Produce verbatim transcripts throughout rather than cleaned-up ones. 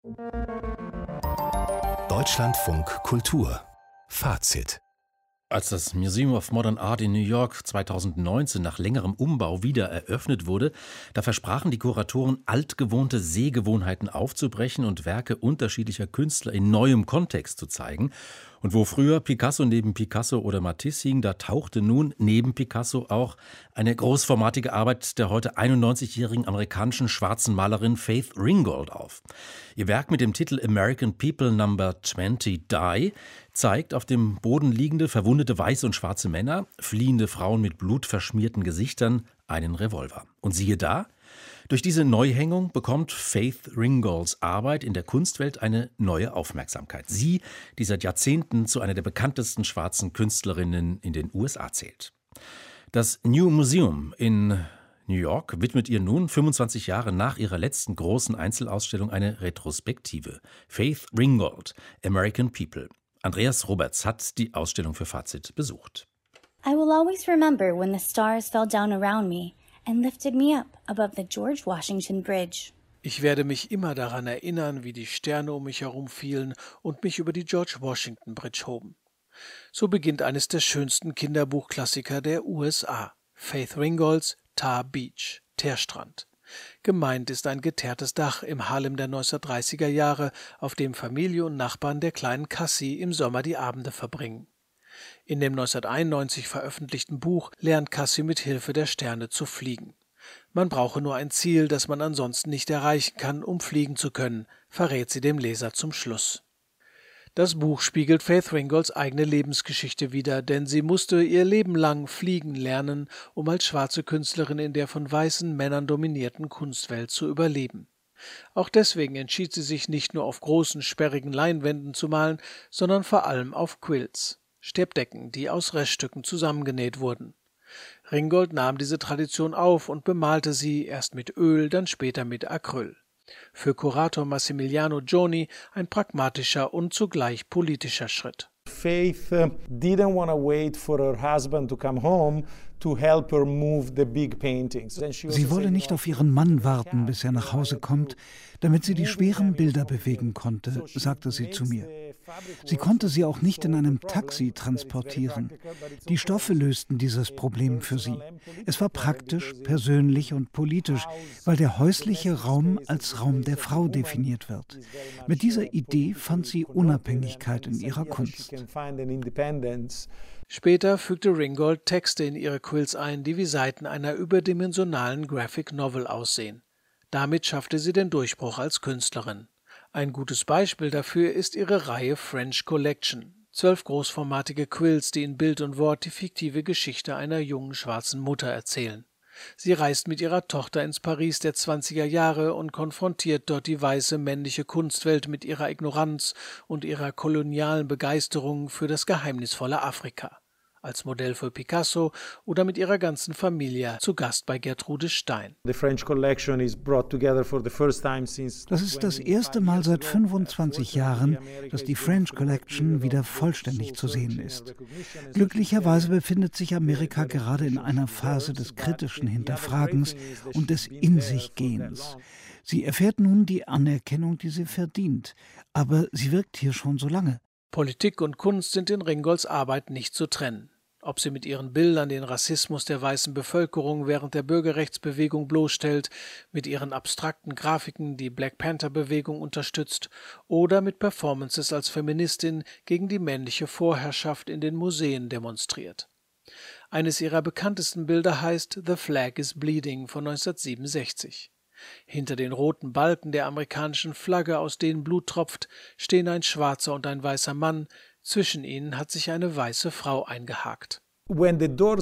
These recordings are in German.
Deutschlandfunk Kultur Fazit. Als das Museum of Modern Art in New York zweitausendneunzehn nach längerem Umbau wieder eröffnet wurde, da versprachen die Kuratoren, altgewohnte Sehgewohnheiten aufzubrechen und Werke unterschiedlicher Künstler in neuem Kontext zu zeigen. Und wo früher Picasso neben Picasso oder Matisse hing, da tauchte nun neben Picasso auch eine großformatige Arbeit der heute einundneunzigjährigen amerikanischen schwarzen Malerin Faith Ringgold auf. Ihr Werk mit dem Titel American People Number zwanzig Die zeigt auf dem Boden liegende, verwundete weiße und schwarze Männer, fliehende Frauen mit blutverschmierten Gesichtern, einen Revolver. Und siehe da, durch diese Neuhängung bekommt Faith Ringgolds Arbeit in der Kunstwelt eine neue Aufmerksamkeit. Sie, die seit Jahrzehnten zu einer der bekanntesten schwarzen Künstlerinnen in den U S A zählt. Das New Museum in New York widmet ihr nun, fünfundzwanzig Jahre nach ihrer letzten großen Einzelausstellung, eine Retrospektive. Faith Ringgold, American People. Andreas Roberts hat die Ausstellung für Fazit besucht. I will always remember when the stars fell down around me and lifted me up above the George Washington Bridge. Ich werde mich immer daran erinnern, wie die Sterne um mich herum fielen und mich über die George Washington Bridge hoben. So beginnt eines der schönsten Kinderbuchklassiker der U S A, Faith Ringgolds Tar Beach, Teerstrand. Gemeint ist ein geteertes Dach im Harlem der neunzehnhundertdreißiger Jahre, auf dem Familie und Nachbarn der kleinen Cassie im Sommer die Abende verbringen. In dem neunzehnhunderteinundneunzig veröffentlichten Buch lernt Cassie mit Hilfe der Sterne zu fliegen. Man brauche nur ein Ziel, das man ansonsten nicht erreichen kann, um fliegen zu können, verrät sie dem Leser zum Schluss. Das Buch spiegelt Faith Ringgolds eigene Lebensgeschichte wider, denn sie musste ihr Leben lang fliegen lernen, um als schwarze Künstlerin in der von weißen Männern dominierten Kunstwelt zu überleben. Auch deswegen entschied sie sich nicht nur auf großen, sperrigen Leinwänden zu malen, sondern vor allem auf Quilts, Steppdecken, die aus Reststücken zusammengenäht wurden. Ringgold nahm diese Tradition auf und bemalte sie erst mit Öl, dann später mit Acryl. Für Kurator Massimiliano Gioni ein pragmatischer und zugleich politischer Schritt. Faith didn't want to wait for her husband to come home to help her move the big paintings. Sie wolle nicht auf ihren Mann warten, bis er nach Hause kommt, damit sie die schweren Bilder bewegen konnte, sagte sie zu mir. Sie konnte sie auch nicht in einem Taxi transportieren. Die Stoffe lösten dieses Problem für sie. Es war praktisch, persönlich und politisch, weil der häusliche Raum als Raum der Frau definiert wird. Mit dieser Idee fand sie Unabhängigkeit in ihrer Kunst. Später fügte Ringgold Texte in ihre Quilts ein, die wie Seiten einer überdimensionalen Graphic Novel aussehen. Damit schaffte sie den Durchbruch als Künstlerin. Ein gutes Beispiel dafür ist ihre Reihe French Collection. Zwölf großformatige Quilts, die in Bild und Wort die fiktive Geschichte einer jungen schwarzen Mutter erzählen. Sie reist mit ihrer Tochter ins Paris der zwanziger Jahre und konfrontiert dort die weiße männliche Kunstwelt mit ihrer Ignoranz und ihrer kolonialen Begeisterung für das geheimnisvolle Afrika. Als Modell für Picasso oder mit ihrer ganzen Familie zu Gast bei Gertrude Stein. Das ist das erste Mal seit fünfundzwanzig Jahren, dass die French Collection wieder vollständig zu sehen ist. Glücklicherweise befindet sich Amerika gerade in einer Phase des kritischen Hinterfragens und des In-sich-Gehens. Sie erfährt nun die Anerkennung, die sie verdient, aber sie wirkt hier schon so lange. Politik und Kunst sind in Ringgolds Arbeit nicht zu trennen. Ob sie mit ihren Bildern den Rassismus der weißen Bevölkerung während der Bürgerrechtsbewegung bloßstellt, mit ihren abstrakten Grafiken die Black Panther-Bewegung unterstützt oder mit Performances als Feministin gegen die männliche Vorherrschaft in den Museen demonstriert. Eines ihrer bekanntesten Bilder heißt The Flag is Bleeding von neunzehnhundertsiebenundsechzig. Hinter den roten Balken der amerikanischen Flagge, aus denen Blut tropft, stehen ein schwarzer und ein weißer Mann. Zwischen ihnen hat sich eine weiße Frau eingehakt. Als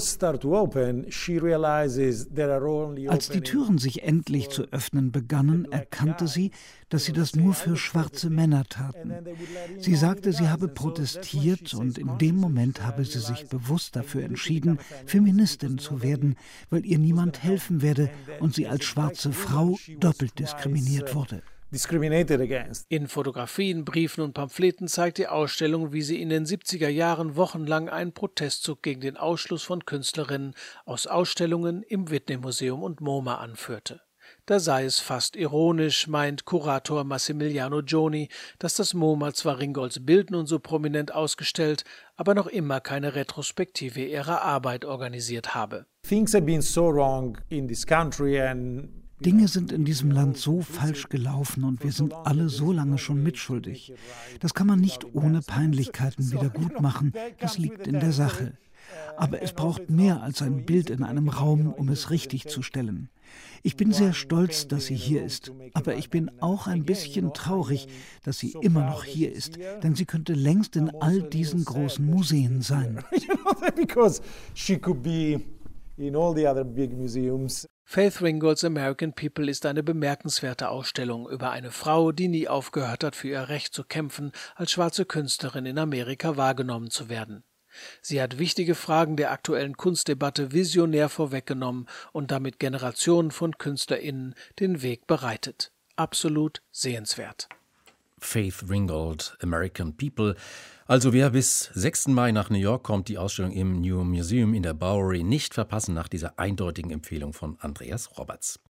die Türen sich endlich zu öffnen begannen, erkannte sie, dass sie das nur für schwarze Männer taten. Sie sagte, sie habe protestiert und in dem Moment habe sie sich bewusst dafür entschieden, Feministin zu werden, weil ihr niemand helfen werde und sie als schwarze Frau doppelt diskriminiert wurde. In Fotografien, Briefen und Pamphleten zeigt die Ausstellung, wie sie in den siebziger Jahren wochenlang einen Protestzug gegen den Ausschluss von Künstlerinnen aus Ausstellungen im Whitney Museum und MoMA anführte. Da sei es fast ironisch, meint Kurator Massimiliano Gioni, dass das MoMA zwar Ringolds Bild nun so prominent ausgestellt, aber noch immer keine Retrospektive ihrer Arbeit organisiert habe. Things have been so wrong in this country and Dinge sind in diesem Land so falsch gelaufen und wir sind alle so lange schon mitschuldig. Das kann man nicht ohne Peinlichkeiten wieder gut machen, das liegt in der Sache. Aber es braucht mehr als ein Bild in einem Raum, um es richtig zu stellen. Ich bin sehr stolz, dass sie hier ist, aber ich bin auch ein bisschen traurig, dass sie immer noch hier ist, denn sie könnte längst in all diesen großen Museen sein. Because she could be in all the other big museums. Faith Ringolds American People ist eine bemerkenswerte Ausstellung über eine Frau, die nie aufgehört hat, für ihr Recht zu kämpfen, als schwarze Künstlerin in Amerika wahrgenommen zu werden. Sie hat wichtige Fragen der aktuellen Kunstdebatte visionär vorweggenommen und damit Generationen von KünstlerInnen den Weg bereitet. Absolut sehenswert. Faith Ringgold, American People. Also wer bis sechsten Mai nach New York kommt, die Ausstellung im New Museum in der Bowery nicht verpassen nach dieser eindeutigen Empfehlung von Andreas Roberts.